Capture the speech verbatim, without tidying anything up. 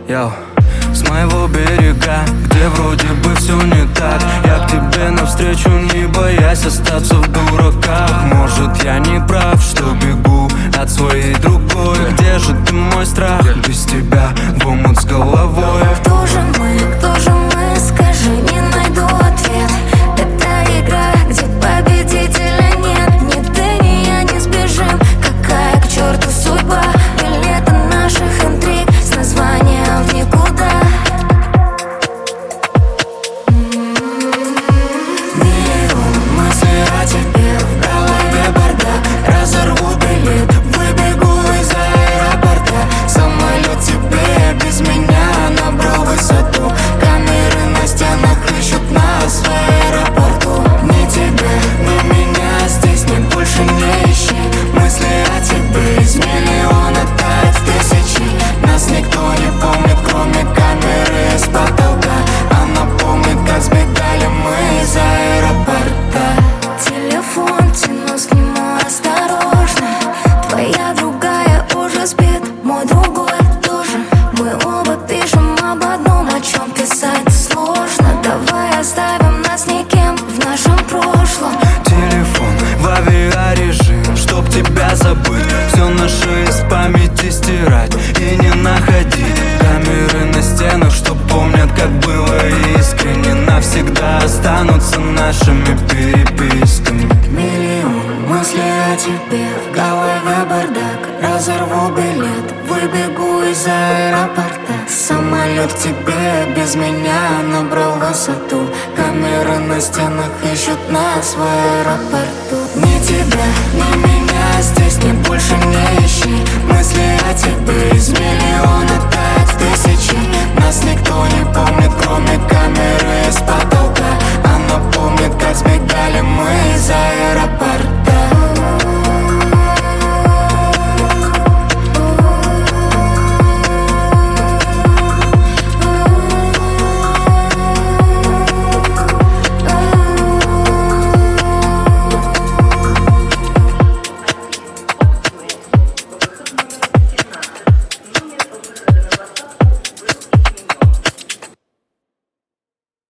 Йоу. С моего берега, где вроде бы все не так, я к тебе навстречу, не боясь остаться в дураках. Может, я не прав, что бегу от своей другой. Где же ты, мой страх? Без тебя в омут с головой. Кто же мы, кто же мы, скажи, не найду ответ. Это игра, где победителя нет. Ни ты, ни я не сбежим. Какая к черту судьба? Билеты наших интриг с названием в никуда. Миллион мыслей о тебе, в голове бардак. Разорву билет, выбегу из аэропорта. Самолет тебе без меня набрал высоту. Камеры на стенах ищут нас в аэропорту. Ни тебя, ни меня здесь нет, больше не ищи. Мысли о тебе из миллиона тают в тысячи. Нас никто не помнит, кроме камеры с потолка. Она помнит, как сбегали мы из аэропорта. Телефон, тянусь к нему осторожно. Твоя другая уже спит, мой другой тоже. Мы оба пишем об одном, о чем писать сложно. Давай оставим нас никем в нашем прошлом. Телефон в авиарежим, чтоб тебя забыть. Все наше из памяти стирать и не находить. Камеры на стенах, что помнят, как было искренне. Навсегда останутся нашими переписками. Миллион мыслей о тебе, в голове бардак. Разорву билет, выбегу из аэропорта. Самолет к тебе без меня набрал высоту. Камеры на стенах ищут нас в аэропорту. Ни тебя, ни меня здесь нет, больше не ищи.